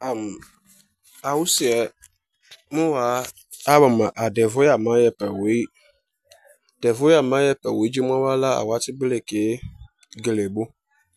Am ausia muwa abama adevo ya maye pewi devo ya maye pewi jimawala awati beleke gelebu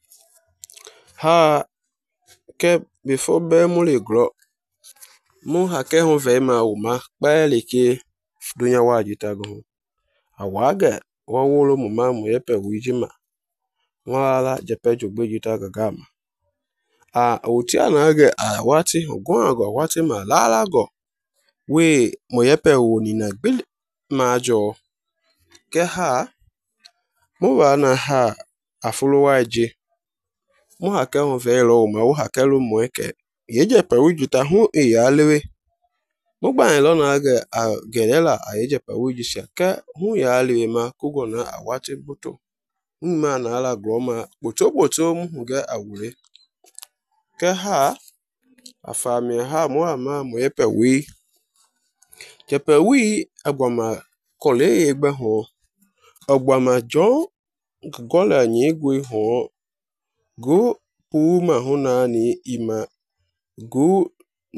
ha ke before be mule gro mu hake hon ve ma uma peleke dunya wajita go awaga wawolo muma mu ye pewi jima wala jepe jogbe jita gagama otia na ge awati ogun ago awati ma lala go we moyepe wo ni na gbele ma jo ke ha mo wa na ha afulu waje mo ha ke won fe lo ma wo ha ke lo mo ke ye je pe wujuta hu e ya lewe mo gba yen lo na ge gelela a ye je pe wujisha ke hu ya lewe ma kugo na awati buto ma na ala gro ma boto mu ge awure ke ha afami ha mo ama mo yepe wi jepe wi agwama kole egbe ho agwama jo gola nyi gwe ho go pu ma ho na ni ima go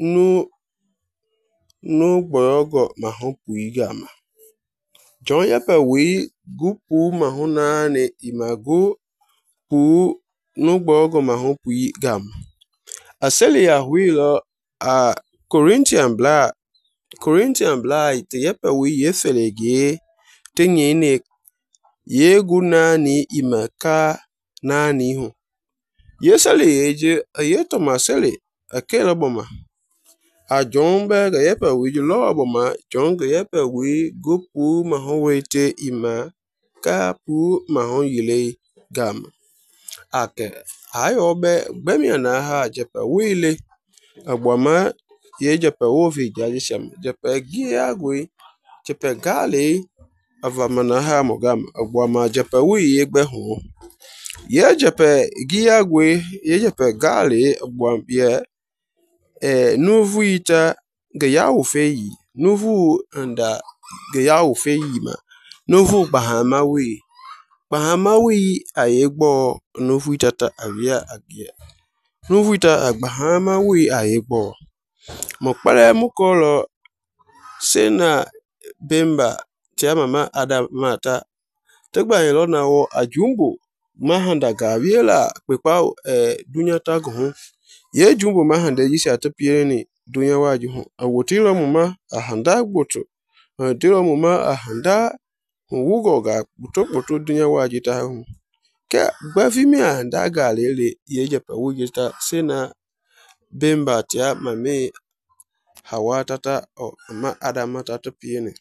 nu gboyogo ma ho pu igama jo yepe wi go pu ma ho na ni ima go pu nu gboyogo ma ho pu igama aseli ya huilo Corinthian bla ite yepe wi yefelege tenye ne yegu nani imaka nani hu yesali yeje ayeto maseli akela boma ajombe ga yepe wi lo boma jonge yepe wi gopu ma ho wete ima ka pu ma ho yile gam ake ayo be mi na ha jepe wile agbama ye jepe wo vi jaji sham jepe gia gwe jepe gale avamana ha mogam agbama jepe wi egbe ho ye jepe gia gwe ye jepe gale agbam ye nuvu ita ge ya ofeyi nuvu anda ge ya ofeyi ma nuvu bahama wi ayegbo nuvu ita avia agia nuvu ita agbahama wi ayegbo mo pare mu kolo sena bemba tia mama ada mata tegba yen lo na wo ajumbo mahanda ga wiela pepa dunya ta go ye jumbo mahanda yisi atopie ni dunya waji ho awotilo muma ahanda gboto tilo muma ahanda wugo ga gboto dunya waji ta ho ke gbafimi ahanda ga lele ye jepe wujita sena bemba tia mame hawa tata ma adama tata piene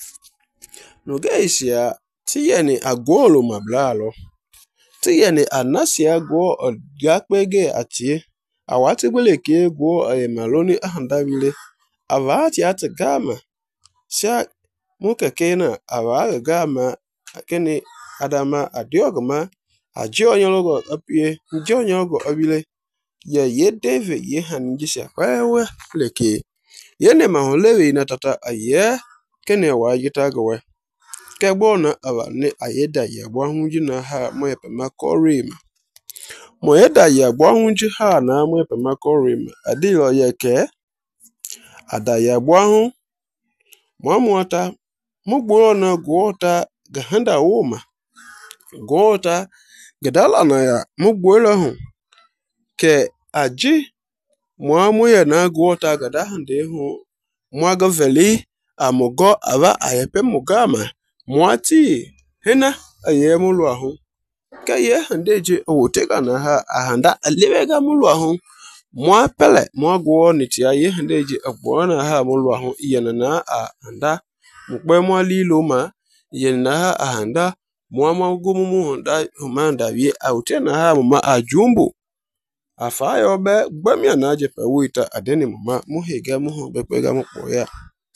no geisia tiyeni agwolo mablalo tiyeni anasia gwo gakpege atie awati gbeleke gwo maloni ahanda wile avati atgama sha mukeke na awa gama kene adama adiogma ajionyologo apie njionyologo abile ye deve ye hanjisha wewe leke yene maholewe na tata aye kene wajita gowe ke gbona awani ayeda ye gbo hunji na ha mo epe makorima mo yeda ye gbo hunji ha na mo epe makorima adilo ye ke ada ye gbo hun mo muata mo gbo na gwota gahanda woma gwota gedala na ya mo gbo lo hun ke aji mo ye na gwota gada hande hu mo ga veli amogo ava ayepe mugama mwati hena aye mulu ahun ke ye handeje otega na ha ahanda alewega mulu ahun mwa pele mwa gwo nitia ye handeje agbo na ha mulu ahun yana na ahanda mukpe mwa lilo ma yana na ha ahanda mwa gomumu honda humanda wie aute na ha mama ajumbo afayo be gbamia na jepe wita adeni mama muhega muho bepega mukpoya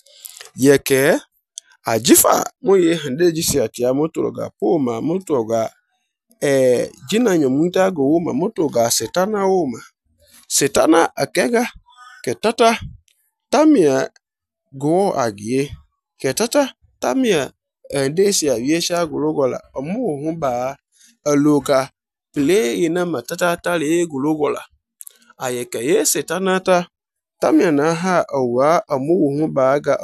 yeke ajifa moye handeji si atia motoroga poma motoga jina nyomuta go woma motoga setana woma setana akega ketata tamia go agie ketata tamia desi aviesha gologola omu humba aloka ple ina matata tale gologola ayeke ye setana ta tamia na ha awa amu baga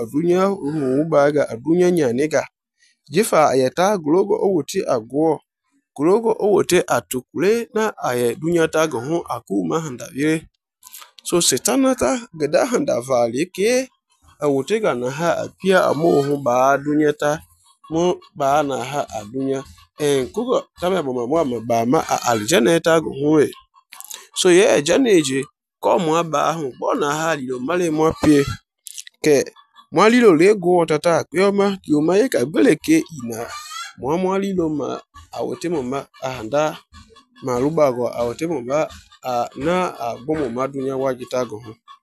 adunya nyaniga jifa ayeta glogo owoti agwo glogo owote atukule na aye dunya ta go akuma handa vire so setanata gada handa vali ke awote ga na ha apia amu ba dunya ta mu ba na ha adunya kugo tamia ba ma aljaneta go so ye ejaneje ko mo aba ahụ kpọ na ha lilo male mo pie ke mo lilo le go tata pe oma ki o ma ye ka gbele ke ina mo lilo ma awote mo ma ahanda ma luba go awote mo ba na agbo mo ma dunya wajita go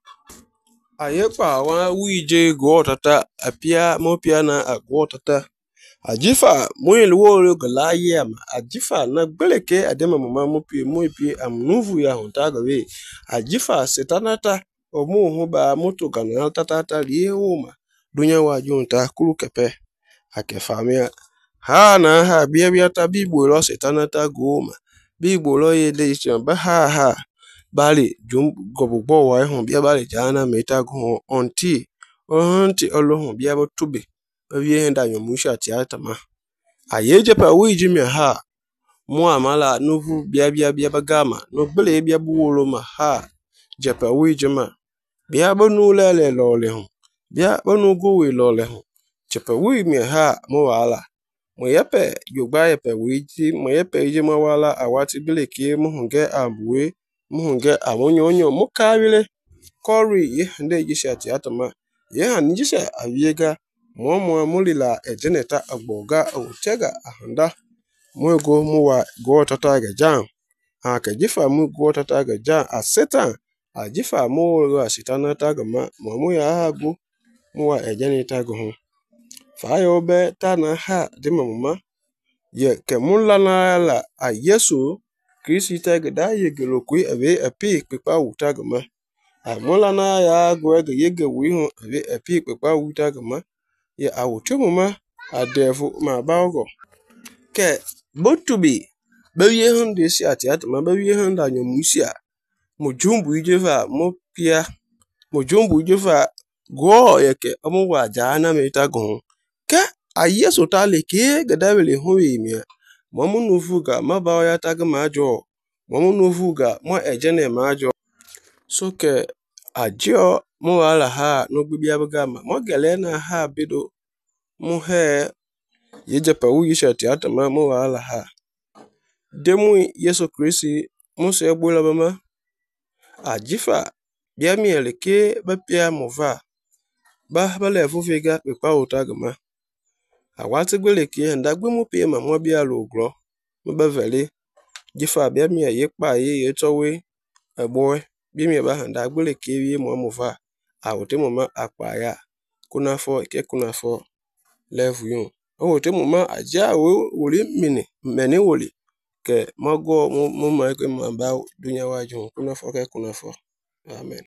aye pa wa wije go tata apia mo pia na agwo tata ajifa moyel wo gala yema ajifa na gbeleke adema mama mo pie amnuvu ya honta gawe ajifa setanata omu ba moto kana tata lie uma dunya wa junta kulu kepe akefamia ha na ha bia ta bigbo lo setanata goma bigbo lo ye de ba ha bali jum gobugbo wa ehun bia bali jana meta go onti olohun bia bo tube wie nda nyomusha tiatama ayeje pa wiji mi ha mu amala nuvu bia bagama no gbele bia buwolo ma ha jepa wiji ma bia bonu lele lole hu bia bonu gowe lole hu jepa wi mi ha mu wala mo yepe yogba yepe wiji mo yepe ije mo wala awati gbele ke mu hunge abuwe mu hunge awonyo mu kawile kori ye nde jisha tiatama ye han jisha aviega mo mulila ejeneta agboga otega ahanda mwego muwa go tata ga jam ka jifa mu go tata ga jam asetan ajifa mu go asitana ta ga mu ya hagu muwa ejeneta go fa yo be ta na ha de mama ye ke mulla na la ayesu krisi ta ga da ye gelo ku ebe epi pepa wuta ga mulla na ya go ga ye ga wi hu ebe epi pepa wuta ga ye awote mo ma adefu ma bago ke botubi bewie hunde si atiata ma bewie hunda nyomusia mujumbu ijefa mo pia mujumbu ijefa go yeke omo wa jana meta go ke ayeso tale ke gadawele huwi mi mo munufuga ma ba ya taga majo mo munufuga mo ejene majo so ke ajo mo wala ha no gbibia bagama mo gele na ha bido mu he yeje pa wu yisha tiata ma mo wala ha demu yesu krisi mo se gbola bama ajifa bia mi eleke ba pia mo va ba le fufega pe pa otagama awati gbele ke nda gbe mo pie ma mo bia lo glo mo ba vele jifa bia mi ye pa ye towe egbo bia mi ba nda gbele ke wi mo va awote mo ma apa ya kuna fo level yun owote mo ma aja wori meni woli ke mago mo ma ke ma ba dunya waju kuna fo amen.